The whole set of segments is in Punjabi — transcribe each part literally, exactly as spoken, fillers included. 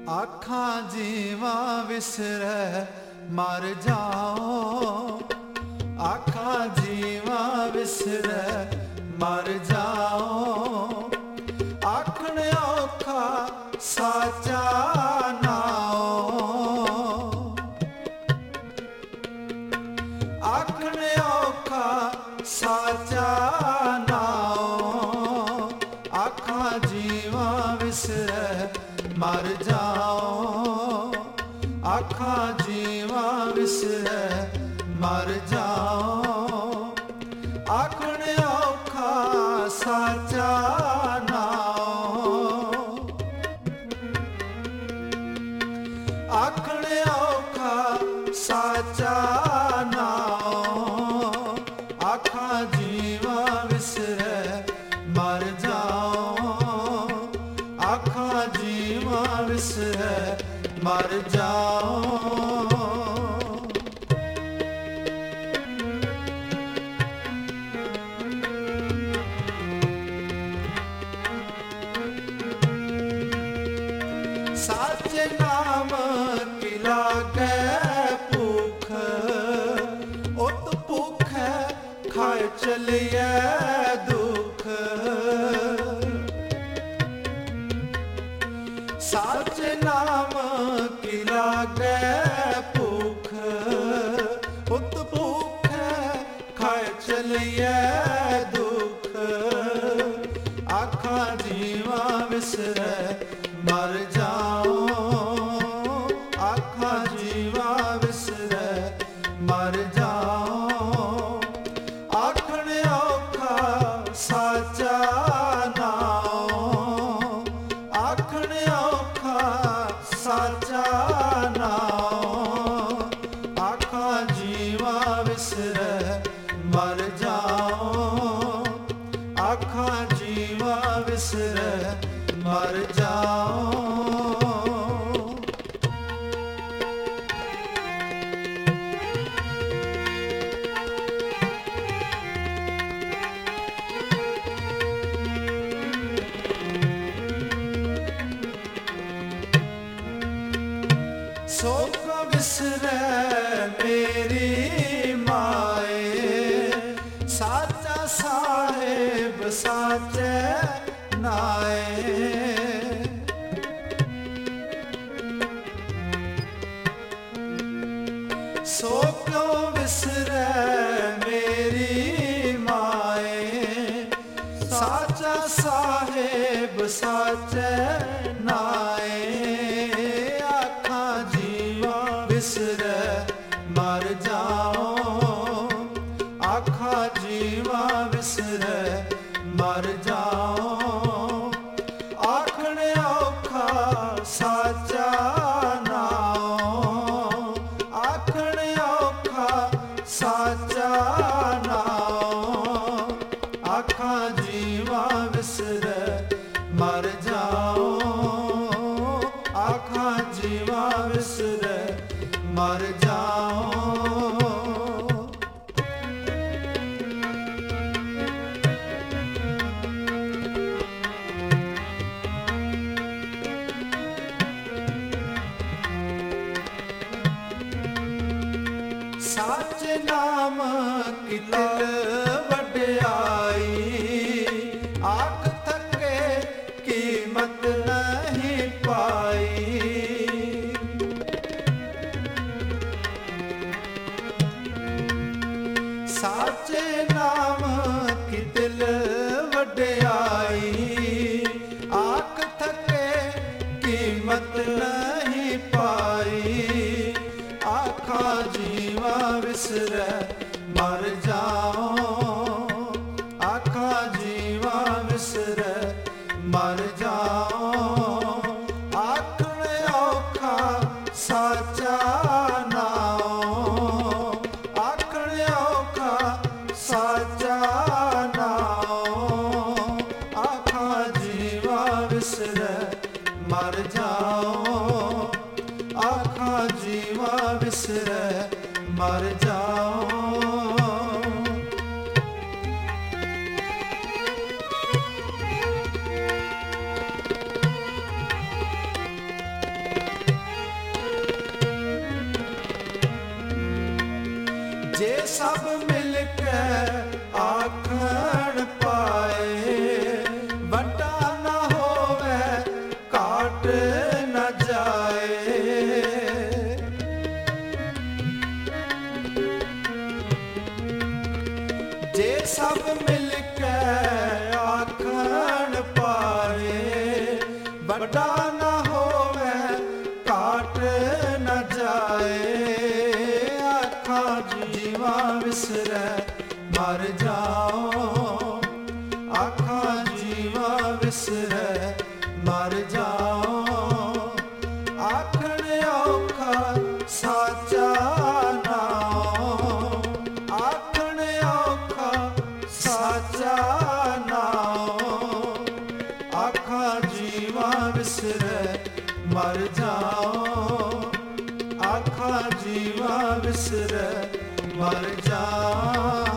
ਆਖਾਂ ਜੀਵਾਂ ਵਿਸਰੈ ਮਰ ਜਾਓ, ਆਖਾਂ ਜੀਵਾਂ ਵਿਸਰੈ ਮਰ ਜਾਓ। ਆਖਣ ਔਖਾ ਸਾਚਾ ਨਾਉ, ਆਖਣ ਔਖਾ ਸਾਚਾ ਨਾਉ। ਆਖਾਂ ਜੀਵਾਂ ਵਿਸਰੈ ਮਰ ਜਾਓ, ਆਖਾਂ ਜੀਵਾਂ ਵਿਸਰੈ ਮਰ ਜਾਓ। ਆਖਣ ਔਖਾ ਸਾਚਾ ਨਾਉ, ਆਖਣ ਔਖਾ ਸਾਚਾ ਨਾਉ। ਆਖਾਂ ਜੀਵਾਂ ਵਿਸਰੈ ਮਰ ਜਾਓ, ਆਖਾਂ ਜੀਵਾਂ ਵਿਸਰੈ ਮਰ ਜਾਓ। ਸਾਚੇ ਨਾਮ ਕੀ ਲਾਗੈ ਭੁਖ, ਉਤ ਭੁਖੈ ਖਾਇ ਚਲਿਐ ਦੁਖ। ਸਾਚੇ ਨਾਮ ਕੀ ਲਾਗੈ ਭੁਖ, ਉਤ ਭੁਖੈ ਖਾਇ ਚਲਿਐ ਦੁਖ। ਆਖਾਂ ਜੀਵਾਂ ਵਿਸਰੈ ਮਰ ਜਾਓ, ਆਖਾਂ ਜੀਵਾਂ ਵਿਸਰੈ ਮਰ ਜਾਓ। ਆਖਣ ਔਖਾ ਸਾਚਾ ਨਾਉ, ਆਖਣ ਔਖਾ ਸਾਚਾ ਨਾਉ। ਆਖਾਂ ਜੀਵਾਂ ਵਿਸਰੈ ਮਰ ਜਾਓ, ਆਖਾਂ ਜੀਵਾਂ ਵਿਸਰੈ ਮਰ ਜਾਓ। ਸੋ ਕੋ ਵਿਸਰੈ ਮੇਰੀ ਮਾਏ, ਸਾਚਾ ਸਾਹਿਬ ਸਾਚੈ ਨਾਏ। ਸੋ ਕਿਉ ਵਿਸਰੈ ਮੇਰੀ ਮਾਏ, ਸਾਚਾ ਸਾਹਿਬ ਸਾਚੈ ਨਾਏ। ਆਖਾਂ ਜੀਵਾਂ ਵਿਸਰੈ ਮਰ ਜਾਓ, ਆਖਾਂ ਜੀਵਾਂ ਵਿਸਰੈ ਮਰ ਜਾਓ। ਆਖਣ ਔਖਾ ਸਾਚਾ ਨਾਉ, ਆਖਣ ਔਖਾ ਸਾਚਾ ਨਾਉ। ਆਖਾਂ ਜੀਵਾਂ ਵਿਸਰੈ ਮਰ ਜਾਓ, ਆਖਾਂ ਜੀਵਾਂ ਵਿਸਰੈ ਮਰ ਜਾਓ। ਸਾਚੇ ਨਾਮ ਕੀ ਤਿਲ ਵਡਿਆਈ, ਆਖ ਥਕੇ ਕੀਮਤ ਨਹੀਂ ਪਾਈ। ਸਾਚੇ ਨਾਮ ਕੀ ਤਿਲ ਵਡਿਆਈ, ਆਖ ਥਕੇ ਕੀਮਤ ਨਹੀਂ ਪਾਈ। ਆਖਾਂ ਜੀਵਾਂ ਵਿਸਰੈ ਮਰ ਜਾਓ, ਆਖਾਂ ਜੀਵਾਂ ਵਿਸਰੈ ਮਰ ਜਾਓ। ਆਖਣ ਔਖਾ ਸਾਚਾ ਨਾਉ, ਆਖਣ ਔਖਾ ਸਾਚਾ ਨਾਉ। ਆਖਾਂ ਜੀਵਾਂ ਵਿਸਰੈ ਮਰ ਜਾਓ, ਆਖਾਂ ਜੀਵਾਂ ਵਿਸਰੈ ਮਰ ਜਾਓ। ਸਭ ਮਿਲ ਕੇ ਆਖਣ ਪਾਏ, ਵੱਡਾ ਨਾ ਹੋਵੇ ਕਾਟ ਨਾ ਜਾਏ। ਜੇ ਸਭ ਮਿਲ ਕੇ ਆਖਣ ਪਾਏ, ਵੱਡਾ ਨਾ ਹੋਵੇ ਕਾਟ ਨਾ ਜਾਏ। ਆਖਾਂ ਜੀਵਾ ਵਿਸਰੈ ਮਰ ਜਾਓ, ਆਖਾਂ ਜੀਵਾ ਵਿਸਰੈ ਮਰ ਜਾਓ। ਆਖਣ ਔਖਾ ਸਾਚਾ ਨਾਉ, ਆਖਣ ਔਖਾ ਸਾਚਾ ਨਾਉ। ਆਖਾਂ ਜੀਵਾ ਵਿਸਰੈ ਮਰ ਜਾਓ, ਆਖਾਂ ਜੀਵਾ ਵਿਸਰੈ ਮਰ ਜਾਓ।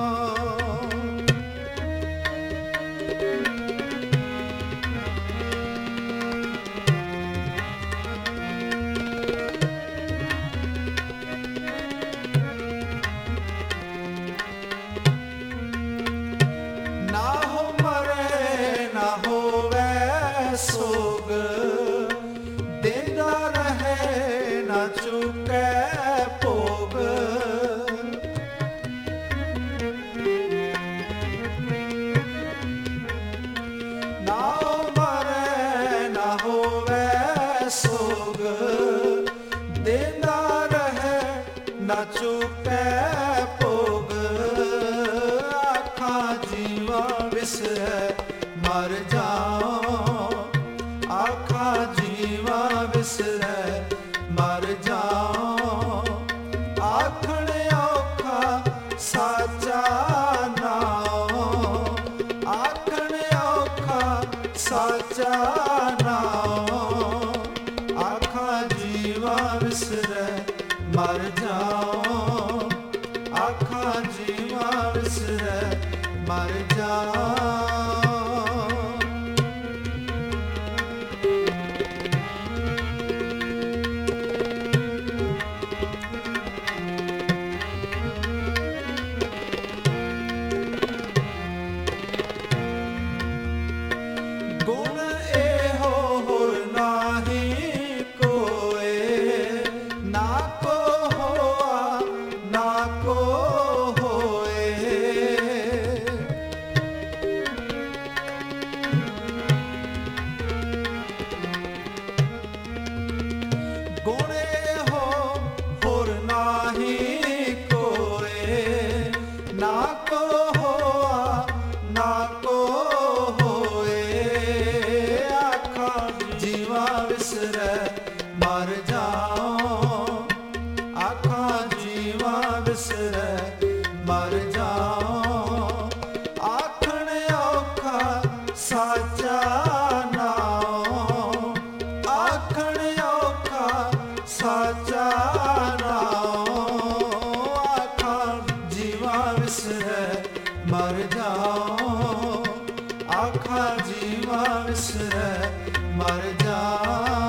ਨਾ ਹੋ ਮਰੇ ਨਾ ਹੋਵੇ ਸੋਗ, ਦੇਂਦਾ ਰਹੇ ਨਾ ਚੁੱਕੈ ਭੋਗ। ਨਾ ਮਰੇ ਨਾ ਹੋਵੇ ਸੋਗ, ਦੇਂਦਾ ਰਹੇ ਨਾ ਚੁੱਕੈ ਭੋਗ। ਆਖਾਂ ਜੀਵਾ ਵਿਸਰੈ ਮਰ ਜਾਓ, ਆਖਾਂ ਜੀਵਾ ਵਿਸਰੈ ਮਰ ਜਾਓ। ਆਖਣ ਔਖਾ ਸਾਚਾ ਨਾਉ, ਆਖਣ ਔਖਾ ਸਾਚਾ ਨਾਉ। ਆਖਾਂ ਜੀਵਾ ਵਿਸਰੈ ਮਰ ਜਾਓ, ਆਖਾਂ ਜੀਵਾ ਵਿਸਰੈ ਮਰ ਜਾਓ। ਗੁਣ ਇਹੋ ਹੋਰ ਨਾਹੀ ਕੋਇ, ਨਾ ਕੋ ਹੋਆ ਨਾ ਕੋ ਹੋਏ। ਗੁਣ ਇਹੋ ਹੋਰ ਨਾਹੀ ਕੋਇ, ਨਾ ਕੋ ਹੋਆ ਨਾ ਕੋ ਹੋਏ। ਆਖਾਂ ਜੀਵਾ ਵਿਸਰੈ ਮਰ ਜਾਓ, ਆਖਾਂ ਜੀਵਾ ਵਿਸਰੈ ਮਰ ਜਾਓ। ਆਖਣ ਔਖਾ ਸਾਚਾ ਨਾਉ, ਆਖਣ ਔਖਾ ਸਾਚਾ ਨਾਉ। ਆਖਾਂ ਜੀਵਾ ਵਿਸਰੈ ਮਰ ਜਾਓ, ਆਖਾਂ ਜੀਵਾ ਵਿਸਰੈ ਮਰ ਜਾਓ।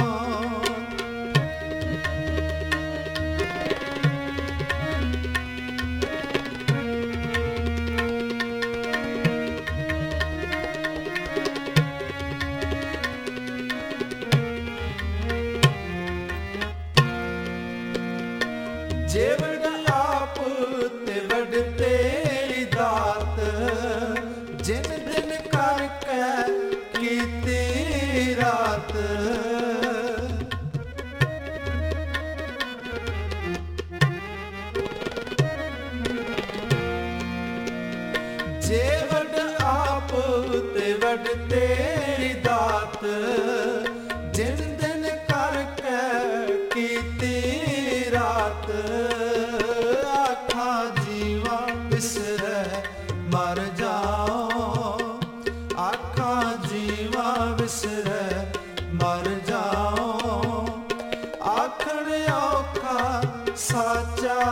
ਜੇ ਵਡ ਆਪ ਤੇ ਵਡ ਤੇਰੀ ਦਾਤ, ਜਿਨ ਦਿਨ ਕਰਕੇ ਕੀਤੀ ਰਾਤ। ਜੇ ਵਡ ਆਪ ਤੇ ਵਡ ਤੇਰੀ ਦਾਤ, ਜਿਨ ਦਿਨ ਕਰਕੇ ਕੀਤੀ ਰਾਤ। ਆਖਾਂ ਜੀਵਾ ਵਿਸਰੈ ਮਰ ਜਾਓ, ਆਖਾਂ ਜੀਵਾ ਵਿਸਰੈ ਮਰ ਜਾਓ। ਆਖਣ ਔਖਾ ਸਾਚਾ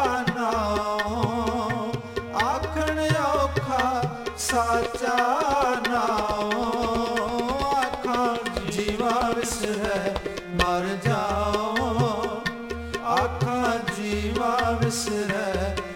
ਨਾਉ, ਆਖਣ ਔਖਾ ਸਾਚਾ ਨਾਉ। ਆਖਾਂ ਜੀਵਾ ਵਿਸਰੈ ਮਰ ਜਾਓ, ਆਖਾਂ ਜੀਵਾ ਵਿਸਰੈ